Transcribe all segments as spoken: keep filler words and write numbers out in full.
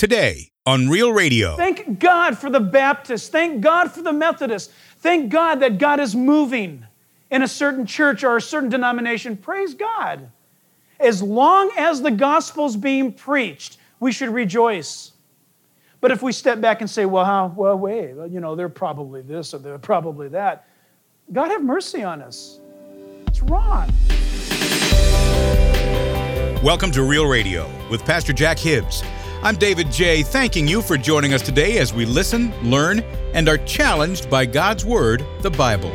today on Real Radio. Thank God for the Baptists. Thank God for the Methodists. Thank God that God is moving in a certain church or a certain denomination. Praise God. As long as the gospel's being preached, we should rejoice. But if we step back and say, well, how, well, wait, you know, they're probably this or they're probably that, God have mercy on us. It's wrong. Welcome to Real Radio with Pastor Jack Hibbs. I'm David J., thanking you for joining us today as we listen, learn, and are challenged by God's Word, the Bible.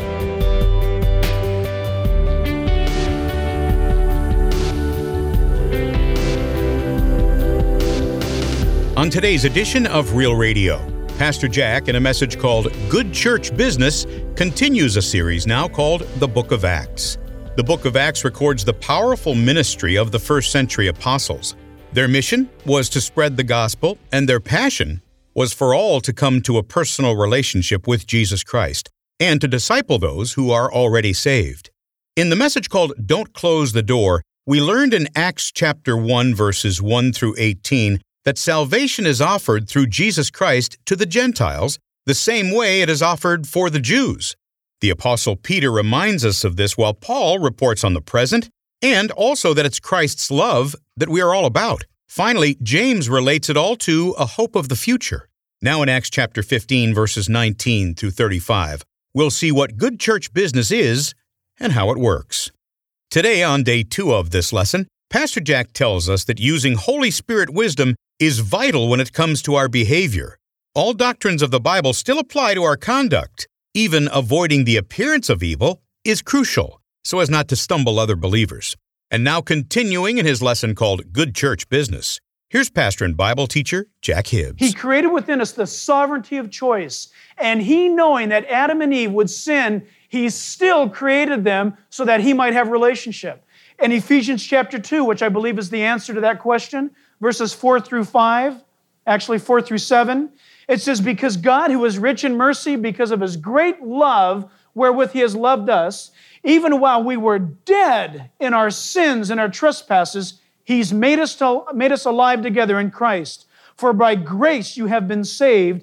On today's edition of Real Radio, Pastor Jack, in a message called Good Church Business, continues a series now called The Book of Acts. The Book of Acts records the powerful ministry of the first century apostles. Their mission was to spread the gospel, and their passion was for all to come to a personal relationship with Jesus Christ and to disciple those who are already saved. In the message called Don't Close the Door, we learned in Acts chapter one, verses one through eighteen, that salvation is offered through Jesus Christ to the Gentiles the same way it is offered for the Jews. The Apostle Peter reminds us of this, while Paul reports on the present and also that it's Christ's love that we are all about. Finally, James relates it all to a hope of the future. Now in Acts chapter fifteen, verses nineteen through thirty-five, we'll see what good church business is and how it works. Today, on day two of this lesson, Pastor Jack tells us that using Holy Spirit wisdom is vital when it comes to our behavior. All doctrines of the Bible still apply to our conduct. Even avoiding the appearance of evil is crucial, so as not to stumble other believers. And now continuing in his lesson called Good Church Business, here's pastor and Bible teacher Jack Hibbs. He created within us the sovereignty of choice. And he, knowing that Adam and Eve would sin, he still created them so that he might have relationship. In Ephesians chapter two, which I believe is the answer to that question, verses four through five, actually four through seven, it says, because God, who is rich in mercy, because of his great love wherewith he has loved us, even while we were dead in our sins and our trespasses, he's made us, to, made us alive together in Christ. For by grace you have been saved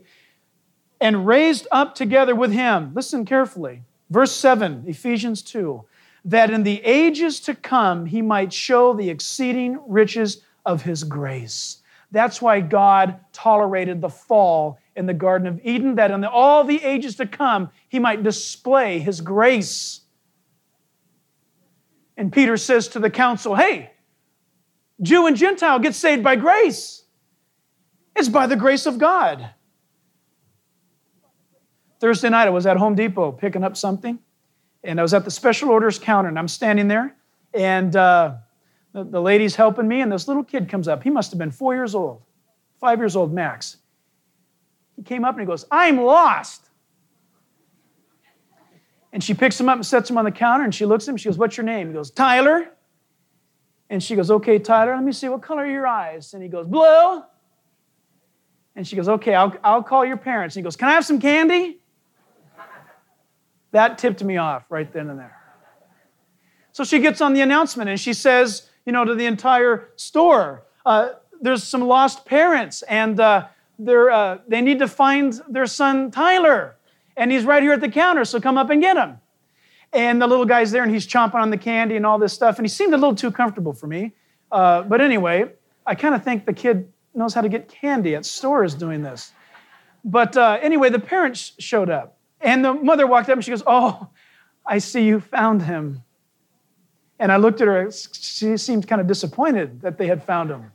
and raised up together with him. Listen carefully. Verse seven, Ephesians two, that in the ages to come he might show the exceeding riches of his grace. That's why God tolerated the fall in the Garden of Eden, that in the, all the ages to come, he might display his grace. And Peter says to the council, hey, Jew and Gentile get saved by grace. It's by the grace of God. Thursday night, I was at Home Depot picking up something, and I was at the special orders counter, and I'm standing there, and uh, the, the lady's helping me, and this little kid comes up. He must have been four years old, five years old max. He came up and he goes, I'm lost. And she picks him up and sets him on the counter, and she looks at him, she goes, what's your name? He goes, Tyler. And she goes, okay, Tyler, let me see, what color are your eyes? And he goes, blue. And she goes, okay, I'll, I'll call your parents. And he goes, can I have some candy? That tipped me off right then and there. So she gets on the announcement and she says, you know, to the entire store, uh, there's some lost parents, and uh, they're, uh, they need to find their son Tyler. And he's right here at the counter, so come up and get him. And the little guy's there, and he's chomping on the candy and all this stuff, and he seemed a little too comfortable for me. Uh, but anyway, I kind of think the kid knows how to get candy at stores doing this. But uh, anyway, the parents showed up, and the mother walked up, and she goes, oh, I see you found him. And I looked at her, she seemed kind of disappointed that they had found him.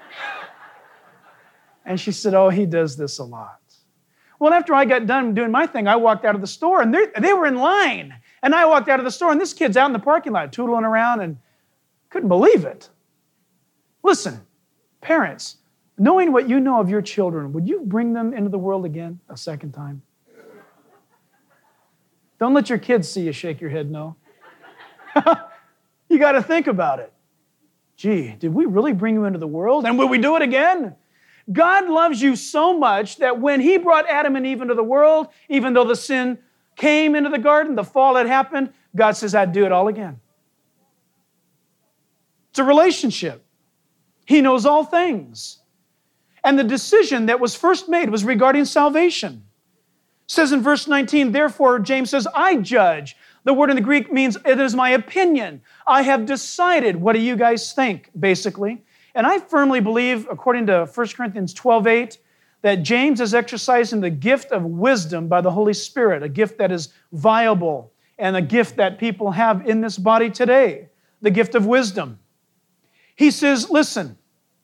And she said, oh, he does this a lot. Well, after I got done doing my thing, I walked out of the store, and they were in line. And I walked out of the store, and this kid's out in the parking lot, tootling around, and couldn't believe it. Listen, parents, knowing what you know of your children, would you bring them into the world again a second time? Don't let your kids see you shake your head no. You got to think about it. Gee, did we really bring you into the world? And will we do it again? God loves you so much that when he brought Adam and Eve into the world, even though the sin came into the garden, the fall had happened, God says, I'd do it all again. It's a relationship. He knows all things. And the decision that was first made was regarding salvation. It says in verse nineteen, therefore, James says, I judge. The word in the Greek means it is my opinion. I have decided. What do you guys think, basically? And I firmly believe, according to First Corinthians twelve eight, that James is exercising the gift of wisdom by the Holy Spirit, a gift that is viable and a gift that people have in this body today, the gift of wisdom. He says, listen,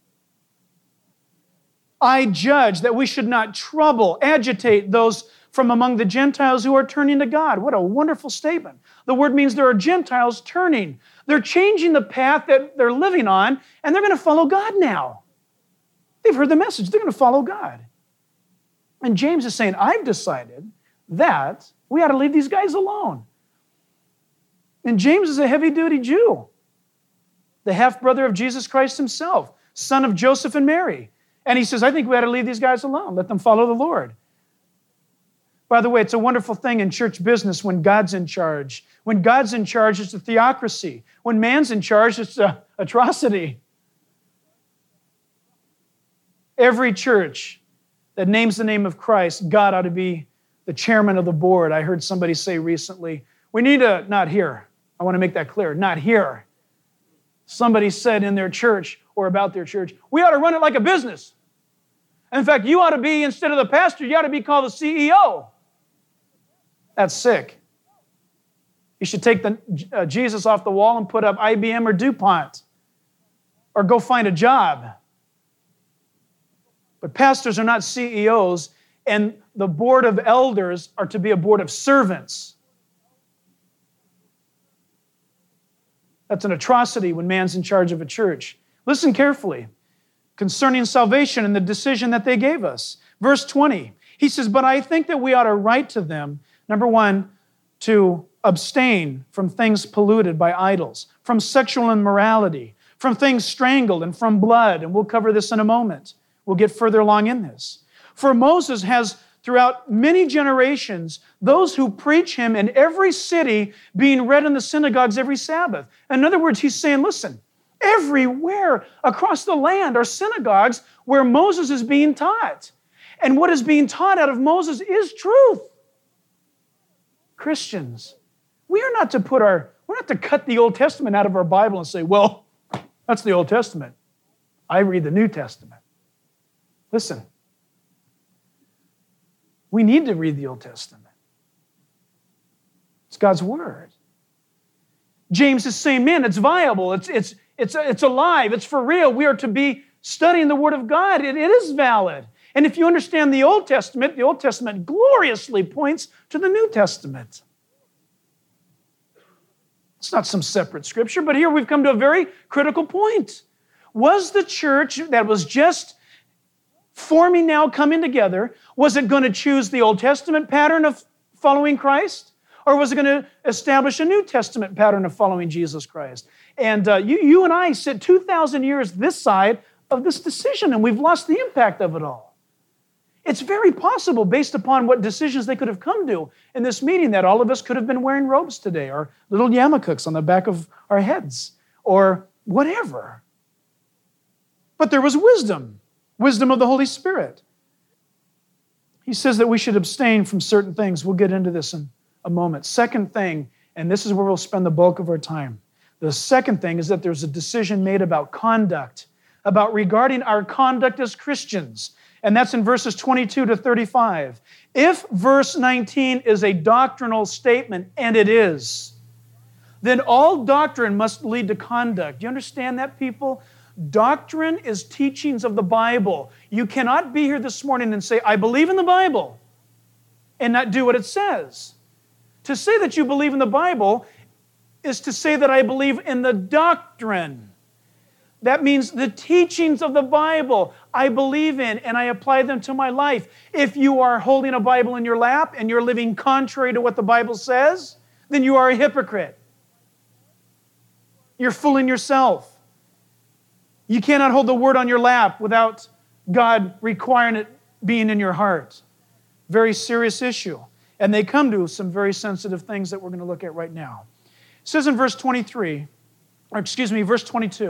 I judge that we should not trouble, agitate those from among the Gentiles who are turning to God. What a wonderful statement. The word means there are Gentiles turning. They're changing the path that they're living on, and they're going to follow God now. They've heard the message. They're going to follow God. And James is saying, I've decided that we ought to leave these guys alone. And James is a heavy-duty Jew, the half-brother of Jesus Christ himself, son of Joseph and Mary. And he says, I think we ought to leave these guys alone. Let them follow the Lord. By the way, it's a wonderful thing in church business when God's in charge. When God's in charge, it's a theocracy. When man's in charge, it's an atrocity. Every church that names the name of Christ, God ought to be the chairman of the board. I heard somebody say recently, we need a, not here. I want to make that clear, not here. Somebody said in their church or about their church, we ought to run it like a business. In fact, you ought to be, instead of the pastor, you ought to be called the C E O. That's sick. You should take the, uh, Jesus off the wall and put up I B M or DuPont, or go find a job. But pastors are not C E Os, and the board of elders are to be a board of servants. That's an atrocity when man's in charge of a church. Listen carefully concerning salvation and the decision that they gave us. Verse twenty, he says, but I think that we ought to write to them, number one, to abstain from things polluted by idols, from sexual immorality, from things strangled, and from blood. And we'll cover this in a moment. We'll get further along in this. For Moses has, throughout many generations, those who preach him in every city being read in the synagogues every Sabbath. In other words, he's saying, listen, everywhere across the land are synagogues where Moses is being taught. And what is being taught out of Moses is truth. Christians, we are not to put our, we're not to cut the Old Testament out of our Bible and say, well, that's the Old Testament. I read the New Testament. Listen, we need to read the Old Testament. It's God's Word. James is saying, man, it's viable. It's, it's, it's, it's alive. It's for real. We are to be studying the Word of God. It, it is valid. And if you understand the Old Testament, the Old Testament gloriously points to the New Testament. It's not some separate scripture, but here we've come to a very critical point. Was the church that was just forming now, coming together, was it going to choose the Old Testament pattern of following Christ? Or was it going to establish a New Testament pattern of following Jesus Christ? And uh, you, you and I sit two thousand years this side of this decision, and we've lost the impact of it all. It's very possible, based upon what decisions they could have come to in this meeting, that all of us could have been wearing robes today, or little yarmulkes on the back of our heads, or whatever. But there was wisdom, wisdom of the Holy Spirit. He says that we should abstain from certain things. We'll get into this in a moment. Second thing, and this is where we'll spend the bulk of our time. The second thing is that there's a decision made about conduct, about regarding our conduct as Christians. And that's in verses twenty-two to thirty-five. If verse nineteen is a doctrinal statement, and it is, then all doctrine must lead to conduct. Do you understand that, people? Doctrine is teachings of the Bible. You cannot be here this morning and say, I believe in the Bible, and not do what it says. To say that you believe in the Bible is to say that I believe in the doctrine. That means the teachings of the Bible I believe in and I apply them to my life. If you are holding a Bible in your lap and you're living contrary to what the Bible says, then you are a hypocrite. You're fooling yourself. You cannot hold the Word on your lap without God requiring it being in your heart. Very serious issue. And they come to some very sensitive things that we're going to look at right now. It says in verse twenty-three, or excuse me, verse twenty-two,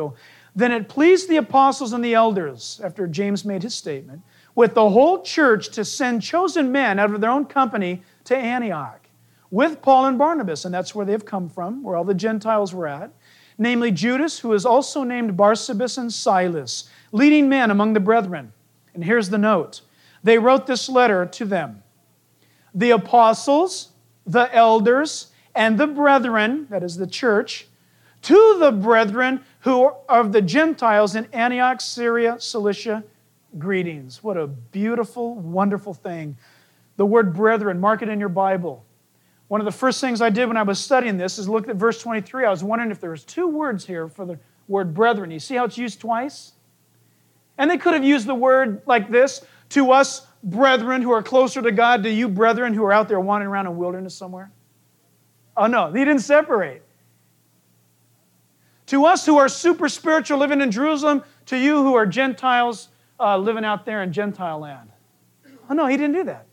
Then it pleased the apostles and the elders, after James made his statement, with the whole church to send chosen men out of their own company to Antioch, with Paul and Barnabas, and that's where they've come from, where all the Gentiles were at, namely Judas, who is also named Barsabas, and Silas, leading men among the brethren. And here's the note. They wrote this letter to them. The apostles, the elders, and the brethren, that is the church, to the brethren who are of the Gentiles in Antioch, Syria, Cilicia, greetings. What a beautiful, wonderful thing. The word brethren, mark it in your Bible. One of the first things I did when I was studying this is look at verse twenty-three. I was wondering if there was two words here for the word brethren. You see how it's used twice? And they could have used the word like this, to us brethren who are closer to God, to you brethren who are out there wandering around in wilderness somewhere. Oh no, he didn't separate. To us who are super spiritual living in Jerusalem, to you who are Gentiles uh, living out there in Gentile land. Oh no, he didn't do that.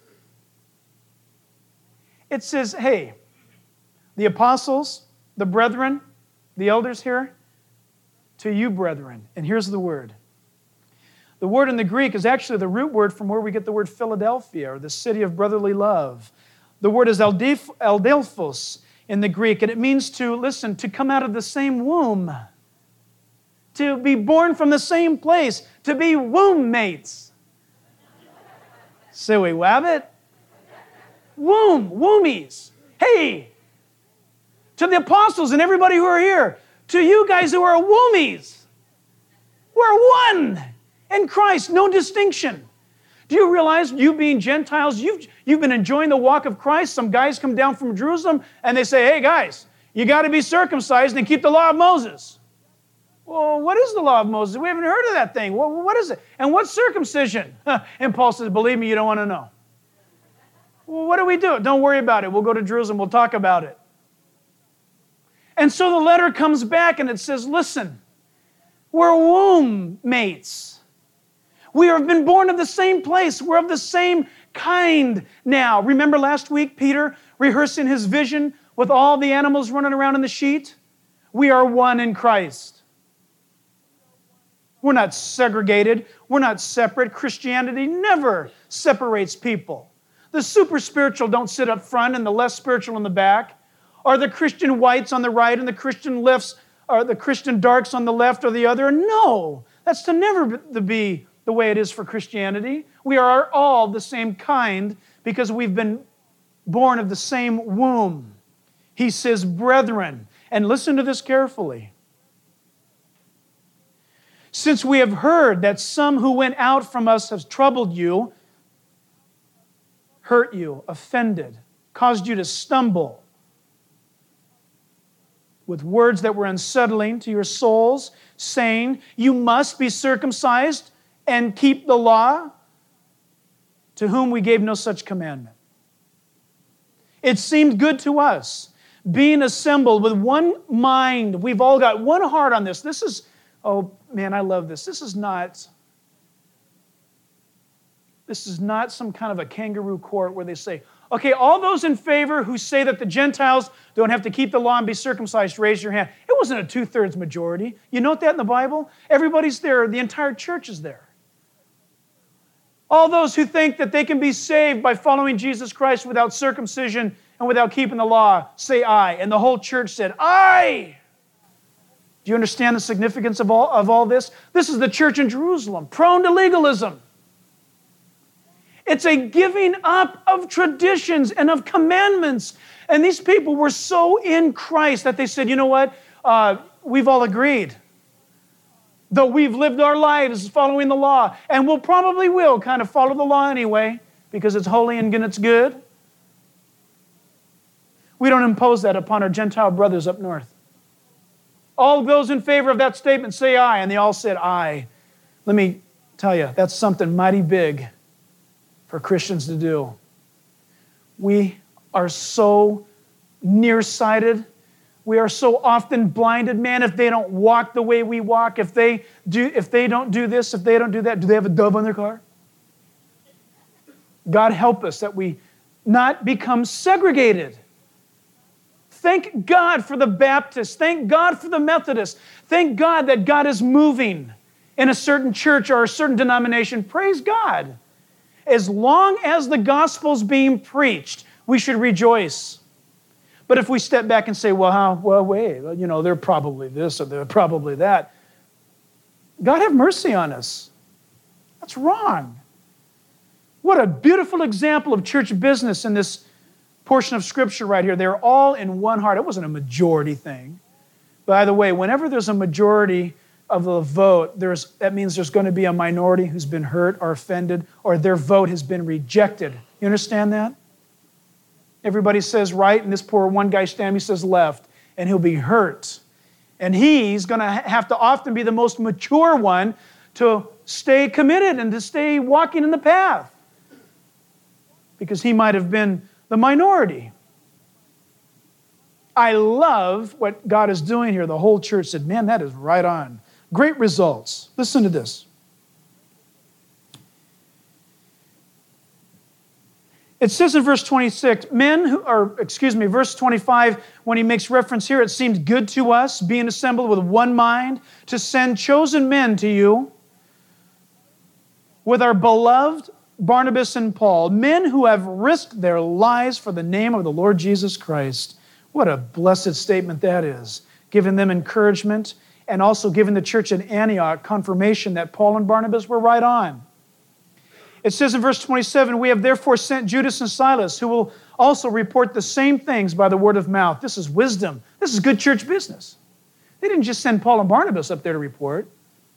It says, hey, the apostles, the brethren, the elders here, to you brethren. And here's the word. The word in the Greek is actually the root word from where we get the word Philadelphia, or the city of brotherly love. The word is Adelphos in the Greek, and it means to, listen, to come out of the same womb, to be born from the same place, to be womb mates. Silly wabbit. Womb, wombies. Hey, to the apostles and everybody who are here, to you guys who are wombies, we're one in Christ, no distinction. Do you realize, you being Gentiles, you've, you've been enjoying the walk of Christ? Some guys come down from Jerusalem and they say, hey guys, you got to be circumcised and keep the law of Moses. Well, what is the law of Moses? We haven't heard of that thing. What, what is it? And what's circumcision? And Paul says, believe me, you don't want to know. Well, what do we do? Don't worry about it. We'll go to Jerusalem. We'll talk about it. And so the letter comes back and it says, listen, we're womb mates. We have been born of the same place. We're of the same kind now. Remember last week, Peter rehearsing his vision with all the animals running around in the sheet? We are one in Christ. We're not segregated. We're not separate. Christianity never separates people. The super spiritual don't sit up front and the less spiritual in the back. Or the Christian whites on the right and the Christian lefts, or the Christian darks on the left or the other. No, that's to never be the way it is for Christianity. We are all the same kind because we've been born of the same womb. He says, brethren, and listen to this carefully. Since we have heard that some who went out from us have troubled you, hurt you, offended, caused you to stumble with words that were unsettling to your souls, saying, you must be circumcised and keep the law, to whom we gave no such commandment. It seemed good to us, being assembled with one mind. We've all got one heart on this. This is, oh man, I love this. This is not, this is not some kind of a kangaroo court where they say, okay, all those in favor who say that the Gentiles don't have to keep the law and be circumcised, raise your hand. It wasn't a two-thirds majority. You note that in the Bible? Everybody's there. The entire church is there. All those who think that they can be saved by following Jesus Christ without circumcision and without keeping the law, say aye. And the whole church said, aye. Do you understand the significance of all, of all this? This is the church in Jerusalem, prone to legalism. It's a giving up of traditions and of commandments. And these people were so in Christ that they said, you know what? Uh, we've all agreed. Though we've lived our lives following the law, and we'll probably will kind of follow the law anyway, because it's holy and it's good. We don't impose that upon our Gentile brothers up north. All those in favor of that statement say aye, and they all said aye. Let me tell you, that's something mighty big for Christians to do. We are so nearsighted. We are so often blinded. Man, if they don't walk the way we walk, if they do, if they don't do this, if they don't do that, do they have a dove on their car? God help us that we not become segregated. Thank God for the Baptists. Thank God for the Methodists. Thank God that God is moving in a certain church or a certain denomination. Praise God. As long as the gospel's being preached, we should rejoice. But if we step back and say, well, how, well, wait, you know, they're probably this or they're probably that, God have mercy on us. That's wrong. What a beautiful example of church business in this portion of Scripture right here. They're all in one heart. It wasn't a majority thing. By the way, whenever there's a majority of the vote, there's, that means there's going to be a minority who's been hurt or offended, or their vote has been rejected. You understand that? Everybody says right, and this poor one guy standing, he says left, and he'll be hurt. And he's going to have to often be the most mature one to stay committed and to stay walking in the path, because he might have been the minority. I love what God is doing here. The whole church said, man, that is right on. Great results. Listen to this. It says in verse twenty-six, men who, or excuse me, verse twenty-five, when he makes reference here, it seemed good to us, being assembled with one mind, to send chosen men to you with our beloved Barnabas and Paul, men who have risked their lives for the name of the Lord Jesus Christ. What a blessed statement that is, giving them encouragement and also giving the church in Antioch confirmation that Paul and Barnabas were right on. It says in verse twenty-seven, we have therefore sent Judas and Silas, who will also report the same things by the word of mouth. This is wisdom. This is good church business. They didn't just send Paul and Barnabas up there to report.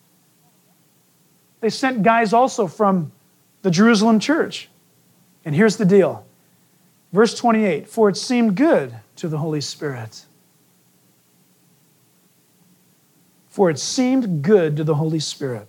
They sent guys also from the Jerusalem church. And here's the deal. Verse twenty-eight, for it seemed good to the Holy Spirit. For it seemed good to the Holy Spirit.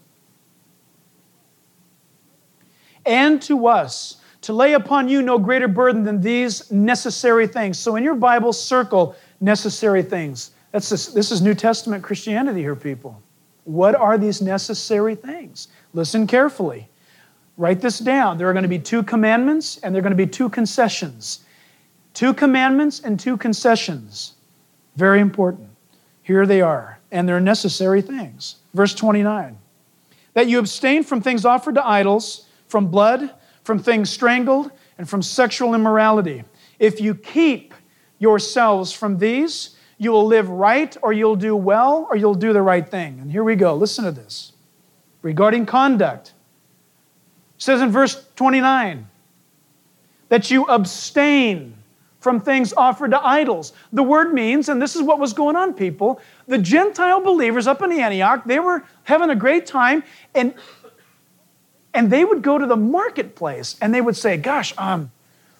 And to us, to lay upon you no greater burden than these necessary things. So in your Bible, circle necessary things. That's this, this is New Testament Christianity here, people. What are these necessary things? Listen carefully. Write this down. There are going to be two commandments and there are going to be two concessions. Two commandments and two concessions. Very important. Here they are. And they're necessary things. Verse twenty-nine. That you abstain from things offered to idols, from blood, from things strangled, and from sexual immorality. If you keep yourselves from these, you will live right, or you'll do well, or you'll do the right thing. And here we go. Listen to this. Regarding conduct, it says in verse twenty-nine, that you abstain from things offered to idols. The word means, and this is what was going on, people, the Gentile believers up in Antioch, they were having a great time, and, and they would go to the marketplace, and they would say, gosh, um,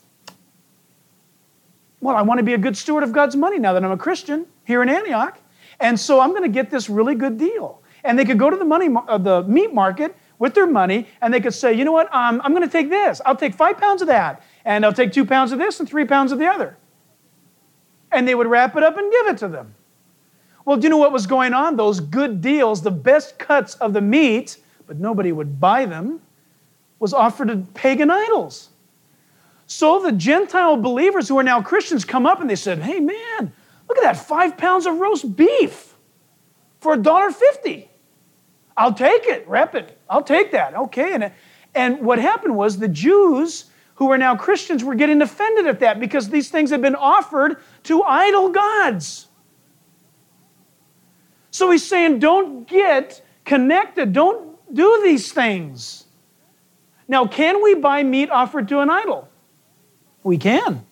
well, I want to be a good steward of God's money now that I'm a Christian here in Antioch, and so I'm going to get this really good deal. And they could go to the money, uh, the meat market with their money, and they could say, you know what, um, I'm going to take this. I'll take five pounds of that, and I'll take two pounds of this and three pounds of the other. And they would wrap it up and give it to them. Well, do you know what was going on? Those good deals, the best cuts of the meat, but nobody would buy them, was offered to pagan idols. So the Gentile believers who are now Christians come up and they said, hey man, look at that, five pounds of roast beef for one dollar fifty. I'll take it, wrap it. I'll take that. Okay. And, and what happened was the Jews who are now Christians were getting offended at that because these things had been offered to idol gods. So he's saying, don't get connected. Don't do these things. Now, can we buy meat offered to an idol? We can.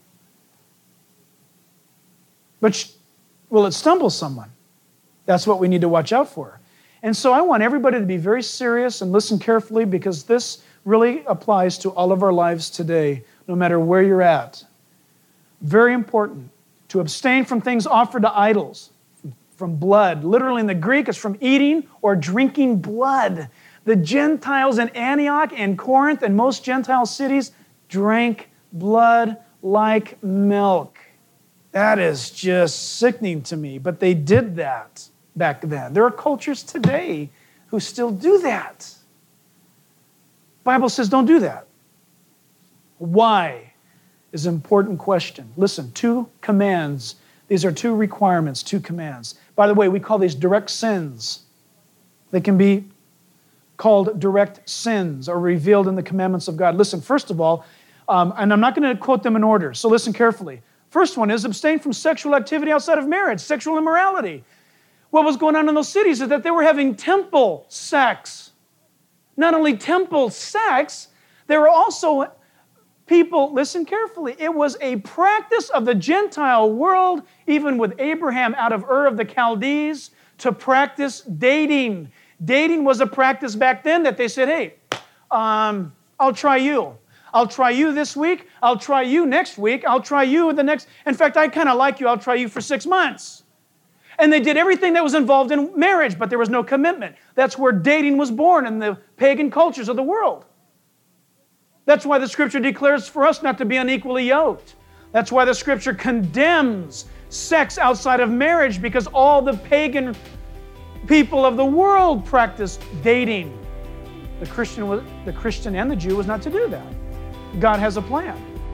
But will it stumble someone? That's what we need to watch out for. And so I want everybody to be very serious and listen carefully, because this really applies to all of our lives today, no matter where you're at. Very important to abstain from things offered to idols, from blood. Literally in the Greek, it's from eating or drinking blood. The Gentiles in Antioch and Corinth and most Gentile cities drank blood like milk. That is just sickening to me, but they did that back then. There are cultures today who still do that. The Bible says don't do that. Why is an important question. Listen, two commands These are two requirements, two commands. By the way, we call these direct sins. They can be called direct sins or revealed in the commandments of God. Listen, first of all, um, and I'm not going to quote them in order, so listen carefully. First one is abstain from sexual activity outside of marriage, sexual immorality. What was going on in those cities is that they were having temple sex. Not only temple sex, there were also people, listen carefully, it was a practice of the Gentile world, even with Abraham out of Ur of the Chaldees, to practice dating. Dating was a practice back then that they said, hey, um, I'll try you. I'll try you this week. I'll try you next week. I'll try you the next. In fact, I kind of like you. I'll try you for six months. And they did everything that was involved in marriage, but there was no commitment. That's where dating was born in the pagan cultures of the world. That's why the Scripture declares for us not to be unequally yoked. That's why the Scripture condemns sex outside of marriage, because all the pagan people of the world practiced dating. The Christian, was, the Christian and the Jew was not to do that. God has a plan.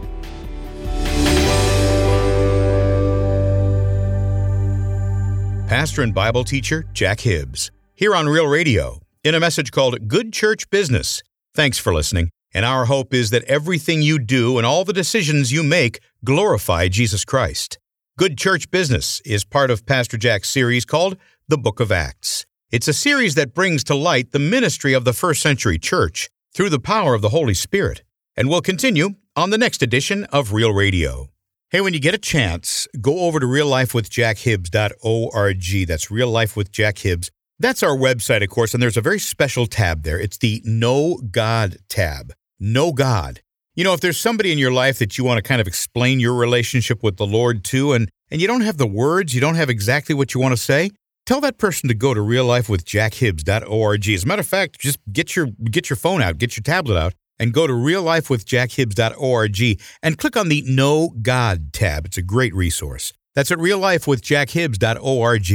Pastor and Bible teacher Jack Hibbs, here on Real Radio, in a message called Good Church Business. Thanks for listening, and our hope is that everything you do and all the decisions you make glorify Jesus Christ. Good Church Business is part of Pastor Jack's series called The Book of Acts. It's a series that brings to light the ministry of the first century church through the power of the Holy Spirit, and will continue on the next edition of Real Radio. Hey, when you get a chance, go over to real life with jack hibbs dot org. That's Real Life with Jack Hibbs. That's our website, of course, and there's a very special tab there. It's the Know God tab. Know God. You know, if there's somebody in your life that you want to kind of explain your relationship with the Lord to, and, and you don't have the words, you don't have exactly what you want to say, tell that person to go to real life with jack hibbs dot org. As a matter of fact, just get your get your phone out, get your tablet out, and go to real life with jack hibbs dot org and click on the Know God tab. It's a great resource. That's at real life with jack hibbs dot org.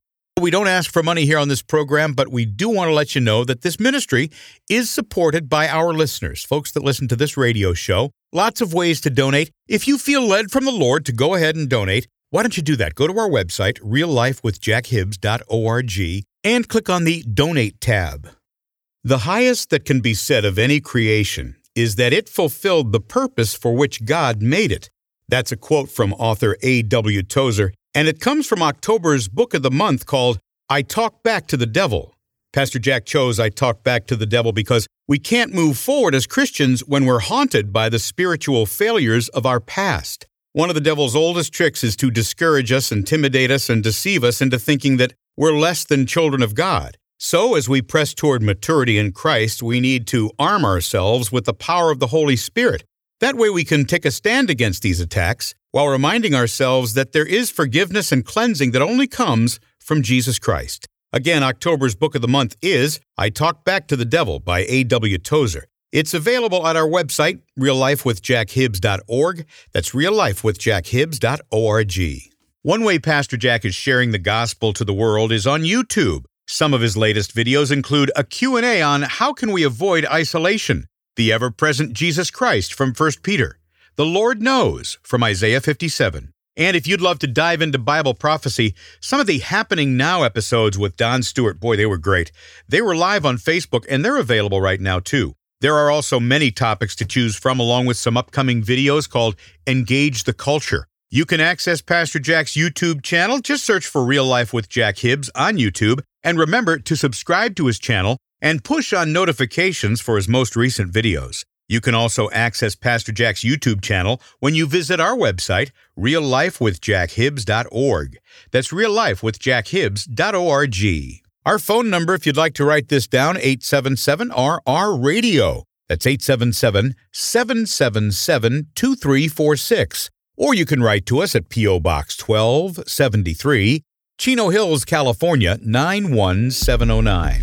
We don't ask for money here on this program, but we do want to let you know that this ministry is supported by our listeners, folks that listen to this radio show. Lots of ways to donate. If you feel led from the Lord to go ahead and donate, why don't you do that? Go to our website, real life with jack hibbs dot org, and click on the Donate tab. The highest that can be said of any creation is that it fulfilled the purpose for which God made it. That's a quote from author A W Tozer, and it comes from October's book of the month called I Talk Back to the Devil. Pastor Jack chose I Talk Back to the Devil because we can't move forward as Christians when we're haunted by the spiritual failures of our past. One of the devil's oldest tricks is to discourage us, intimidate us, and deceive us into thinking that we're less than children of God. So, as we press toward maturity in Christ, we need to arm ourselves with the power of the Holy Spirit. That way we can take a stand against these attacks while reminding ourselves that there is forgiveness and cleansing that only comes from Jesus Christ. Again, October's book of the month is I Talk Back to the Devil by A W Tozer. It's available at our website, real life with jack hibbs dot org. That's real life with jack hibbs dot org. One way Pastor Jack is sharing the gospel to the world is on YouTube. Some of his latest videos include a Q and A on how can we avoid isolation, the ever-present Jesus Christ from First Peter, the Lord knows from Isaiah fifty-seven. And if you'd love to dive into Bible prophecy, some of the Happening Now episodes with Don Stewart, boy, they were great. They were live on Facebook, and they're available right now, too. There are also many topics to choose from, along with some upcoming videos called Engage the Culture. You can access Pastor Jack's YouTube channel. Just search for Real Life with Jack Hibbs on YouTube. And remember to subscribe to his channel and push on notifications for his most recent videos. You can also access Pastor Jack's YouTube channel when you visit our website, real life with jack hibbs dot org. That's real life with jack hibbs dot org. Our phone number, if you'd like to write this down, eight seven seven R R radio. That's eight seven seven, seven seven seven, two three four six. Or you can write to us at P O Box twelve seventy-three, Chino Hills, California, nine one seven oh nine.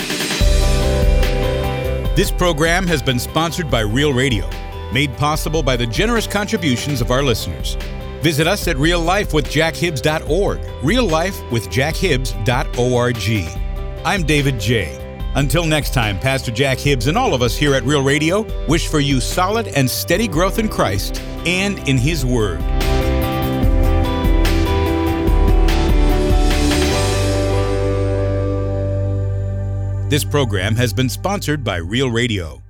This program has been sponsored by Real Radio, made possible by the generous contributions of our listeners. Visit us at real life with jack hibbs dot org, real life with jack hibbs dot org. I'm David J. Until next time, Pastor Jack Hibbs and all of us here at Real Radio wish for you solid and steady growth in Christ and in His Word. This program has been sponsored by Real Radio.